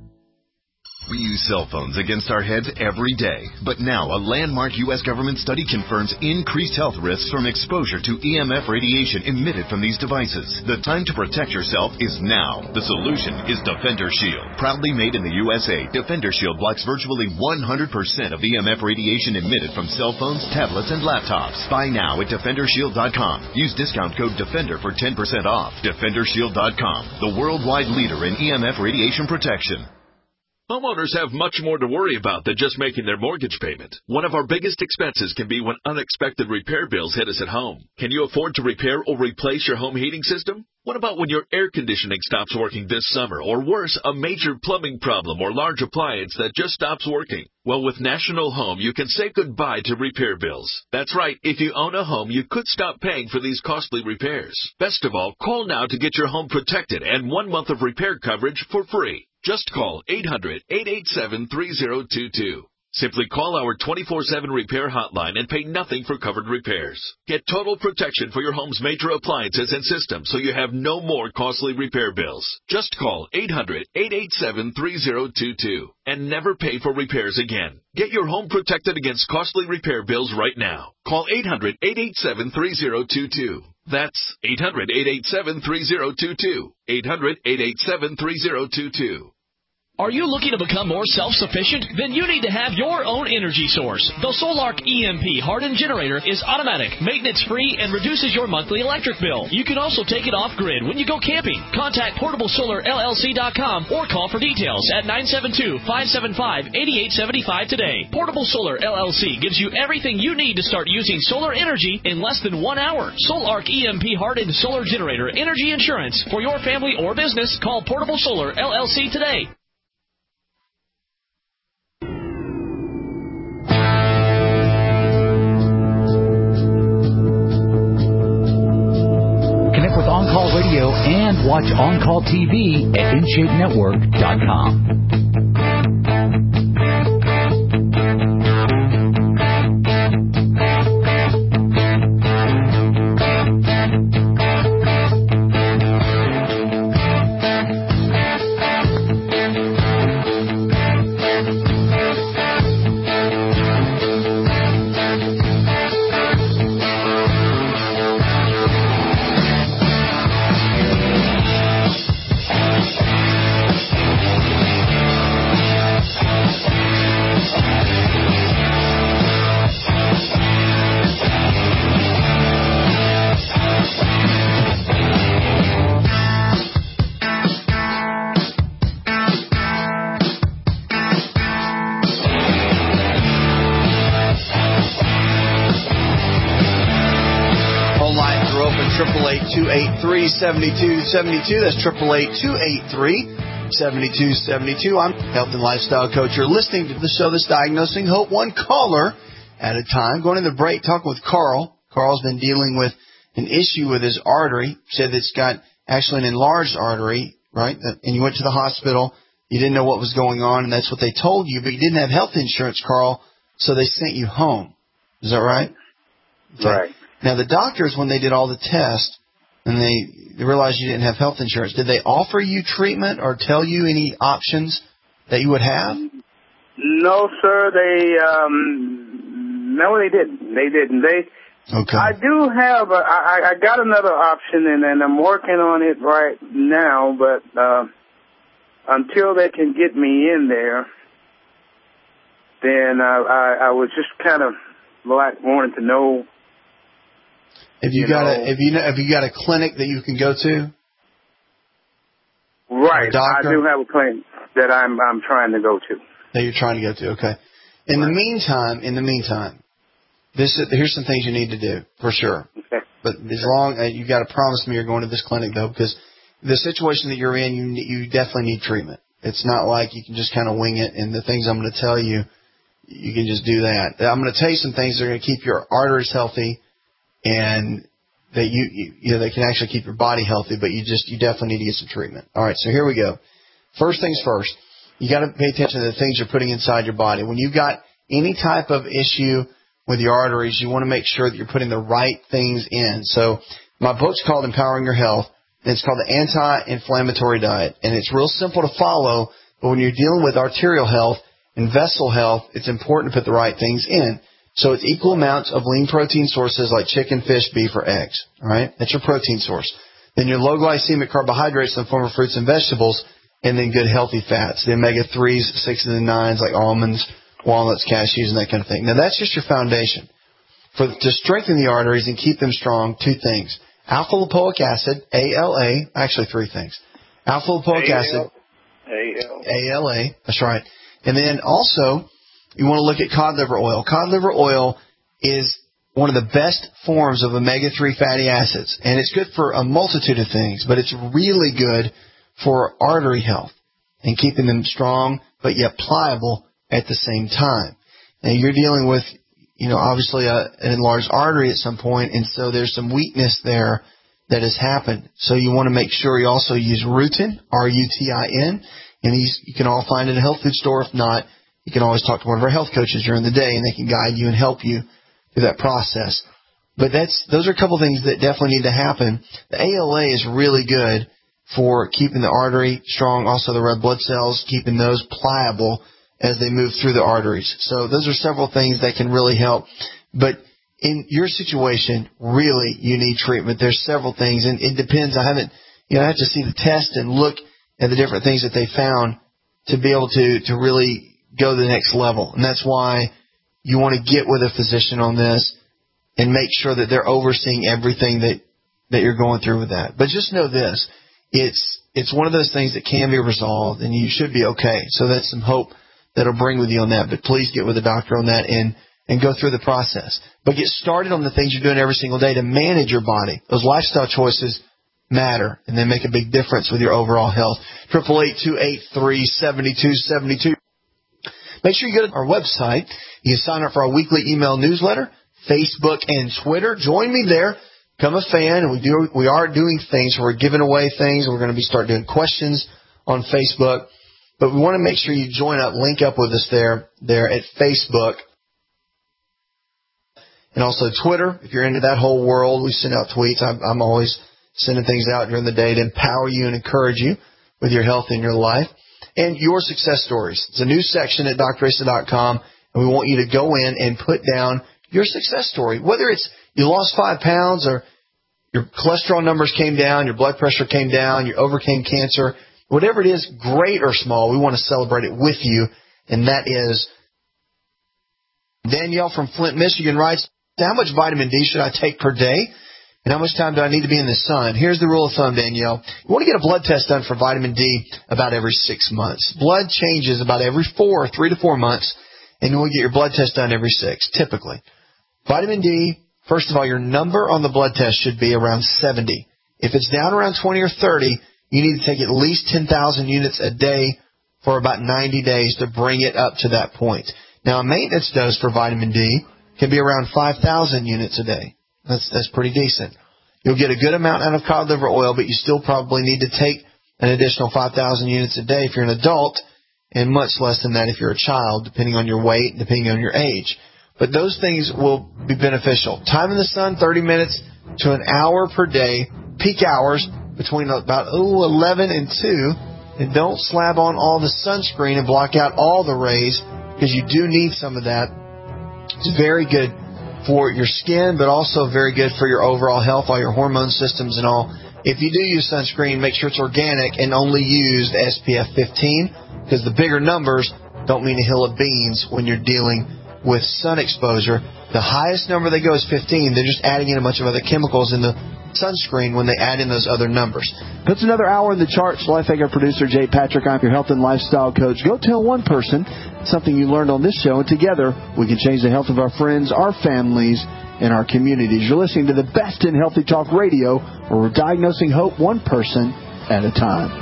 We use cell phones against our heads every day, but now a landmark U S government study confirms increased health risks from exposure to E M F radiation emitted from these devices. The time to protect yourself is now. The solution is Defender Shield. Proudly made in the U S A, Defender Shield blocks virtually one hundred percent of E M F radiation emitted from cell phones, tablets, and laptops. Buy now at defender shield dot com. Use discount code DEFENDER for ten percent off. defender shield dot com, the worldwide leader in E M F radiation protection. Homeowners have much more to worry about than just making their mortgage payment. One of our biggest expenses can be when unexpected repair bills hit us at home. Can you afford to repair or replace your home heating system? What about when your air conditioning stops working this summer? Or worse, a major plumbing problem or large appliance that just stops working? Well, with National Home, you can say goodbye to repair bills. That's right. If you own a home, you could stop paying for these costly repairs. Best of all, call now to get your home protected and one month of repair coverage for free. Just call eight hundred, eight eight seven, three zero two two. Simply call our twenty-four seven repair hotline and pay nothing for covered repairs. Get total protection for your home's major appliances and systems so you have no more costly repair bills. Just call eight hundred, eight eight seven, three zero two two and never pay for repairs again. Get your home protected against costly repair bills right now. Call eight hundred, eight eight seven, three zero two two. That's eight hundred, eight eight seven, three zero two two. eight hundred, eight eight seven, three zero two two. Are you looking to become more self-sufficient? Then you need to have your own energy source. The Solark E M P hardened generator is automatic, maintenance-free, and reduces your monthly electric bill. You can also take it off-grid when you go camping. Contact portable solar L L C dot com or call for details at nine seven two, five seven five, eight eight seven five today. Portable Solar L L C gives you everything you need to start using solar energy in less than one hour. Solark E M P hardened solar generator energy insurance for your family or business. Call Portable Solar L L C today. With On-Call Radio and watch On-Call T V at in shape network dot com. two eight three, seven two seven two. That's eight eight eight, two eight three, seven two seven two. I'm Health and Lifestyle Coach. You're listening to the show that's diagnosing hope one caller at a time. Going to the break, talking with Carl. Carl's been dealing with an issue with his artery. Said it's got actually an enlarged artery, right? And you went to the hospital. You didn't know what was going on, and that's what they told you. But you didn't have health insurance, Carl, so they sent you home. Is that right? Okay. Right. Now, the doctors, when they did all the tests, and they, they realized you didn't have health insurance, did they offer you treatment or tell you any options that you would have? No, sir. They um, no, they didn't. They didn't. They. Okay. I do have. A, I, I got another option, and, and I'm working on it right now. But uh, until they can get me in there, then I, I, I was just kind of like wanting to know. Have you, you got know, a have you have you got a clinic that you can go to? Right, I do have a clinic that I'm I'm trying to go to. That you're trying to go to, okay. In right. the meantime, in the meantime, this is, here's some things you need to do for sure. Okay. But as long uh, you got to promise me you're going to this clinic though, because the situation that you're in, you you definitely need treatment. It's not like you can just kind of wing it. And the things I'm going to tell you, you can just do that. I'm going to tell you some things that are going to keep your arteries healthy. And that you, you, you know, they can actually keep your body healthy, but you just, you definitely need to get some treatment. All right, so here we go. First things first, you got to pay attention to the things you're putting inside your body. When you've got any type of issue with your arteries, you want to make sure that you're putting the right things in. So my book's called Empowering Your Health, and it's called the Anti-Inflammatory Diet, and it's real simple to follow, but when you're dealing with arterial health and vessel health, it's important to put the right things in. So it's equal amounts of lean protein sources like chicken, fish, beef, or eggs. All right? That's your protein source. Then your low glycemic carbohydrates in the form of fruits and vegetables, and then good healthy fats, the omega threes, sixes, and nines like almonds, walnuts, cashews, and that kind of thing. Now, that's just your foundation. For To strengthen the arteries and keep them strong, two things. Alpha-lipoic acid, A L A, actually three things. Alpha-lipoic acid, A L A, that's right. And then also, you want to look at cod liver oil. Cod liver oil is one of the best forms of omega three fatty acids, and it's good for a multitude of things, but it's really good for artery health and keeping them strong but yet pliable at the same time. Now, you're dealing with, you know, obviously a, an enlarged artery at some point, and so there's some weakness there that has happened. So you want to make sure you also use rutin, R U T I N, and these you can all find at a health food store. If not, you can always talk to one of our health coaches during the day, and they can guide you and help you through that process. But that's those are a couple things that definitely need to happen. The A L A is really good for keeping the artery strong, also the red blood cells, keeping those pliable as they move through the arteries. So those are several things that can really help. But in your situation, really, you need treatment. There's several things, and it depends. I haven't, you know, I have to see the test and look at the different things that they found to be able to, to really go to the next level. And that's why you want to get with a physician on this and make sure that they're overseeing everything that, that you're going through with that. But just know this, it's, it's one of those things that can be resolved and you should be okay. So that's some hope that'll bring with you on that. But please get with a doctor on that and, and go through the process. But get started on the things you're doing every single day to manage your body. Those lifestyle choices matter, and they make a big difference with your overall health. eight eight eight, two eight three, seven two seven two. Make sure you go to our website. You can sign up for our weekly email newsletter, Facebook and Twitter. Join me there. Become a fan. And we do, we are doing things. We're giving away things. We're going to be start doing questions on Facebook. But we want to make sure you join up, link up with us there, there at Facebook. And also Twitter. If you're into that whole world, we send out tweets. I'm, I'm always sending things out during the day to empower you and encourage you with your health in your life. And your success stories. It's a new section at D R Asa dot com, and we want you to go in and put down your success story. Whether it's you lost five pounds or your cholesterol numbers came down, your blood pressure came down, you overcame cancer, whatever it is, great or small, we want to celebrate it with you. And that is Danielle from Flint, Michigan writes, how much vitamin D should I take per day? And how much time do I need to be in the sun? Here's the rule of thumb, Danielle. You want to get a blood test done for vitamin D about every six months. Blood changes about every four, three to four months, and you want to get your blood test done every six, typically. Vitamin D, first of all, your number on the blood test should be around seventy. If it's down around twenty or thirty, you need to take at least ten thousand units a day for about ninety days to bring it up to that point. Now, a maintenance dose for vitamin D can be around five thousand units a day. That's, that's pretty decent. You'll get a good amount out of cod liver oil, but you still probably need to take an additional five thousand units a day if you're an adult, and much less than that if you're a child, depending on your weight, depending on your age. But those things will be beneficial. Time in the sun, thirty minutes to an hour per day. Peak hours between about ooh, eleven and two. And don't slab on all the sunscreen and block out all the rays, because you do need some of that. It's very good for your skin, but also very good for your overall health, all your hormone systems and all. If you do use sunscreen, make sure it's organic and only use S P F fifteen, because the bigger numbers don't mean a hill of beans when you're dealing with sun exposure. The highest number they go is fifteen. They're just adding in a bunch of other chemicals in the sunscreen when they add in those other numbers. That's another hour in the charts. Lifehacker producer Jay Patrick. I'm your health and lifestyle coach. Go tell one person something you learned on this show, and together we can change the health of our friends, our families, and our communities. You're listening to the best in Healthy Talk Radio, where we're diagnosing hope one person at a time.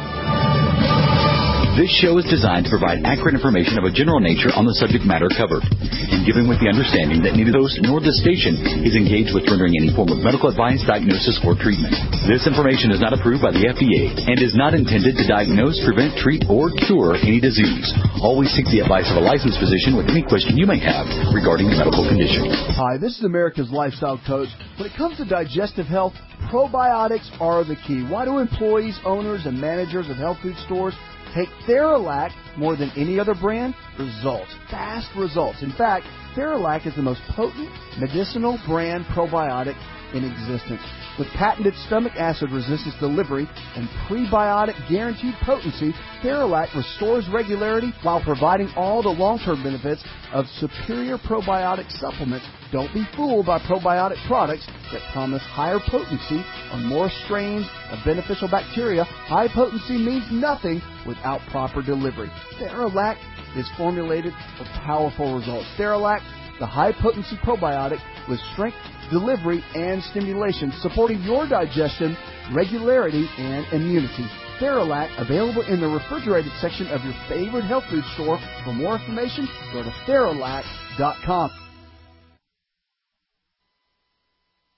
This show is designed to provide accurate information of a general nature on the subject matter covered, and given with the understanding that neither the host nor the station is engaged with rendering any form of medical advice, diagnosis, or treatment. This information is not approved by the F D A and is not intended to diagnose, prevent, treat, or cure any disease. Always seek the advice of a licensed physician with any question you may have regarding a medical condition. Hi, this is America's Lifestyle Coach. When it comes to digestive health, probiotics are the key. Why do employees, owners, and managers of health food stores take Theralac more than any other brand? Results. Fast results. In fact, Theralac is the most potent medicinal brand probiotic in existence. With patented stomach acid resistance delivery and prebiotic guaranteed potency, Theralac restores regularity while providing all the long-term benefits of superior probiotic supplements. Don't be fooled by probiotic products that promise higher potency on more strains of beneficial bacteria. High potency means nothing without proper delivery. Theralac is formulated for powerful results. Theralac, the high-potency probiotic with strength, delivery, and stimulation, supporting your digestion, regularity, and immunity. Theralac, available in the refrigerated section of your favorite health food store. For more information, go to Theralac dot com.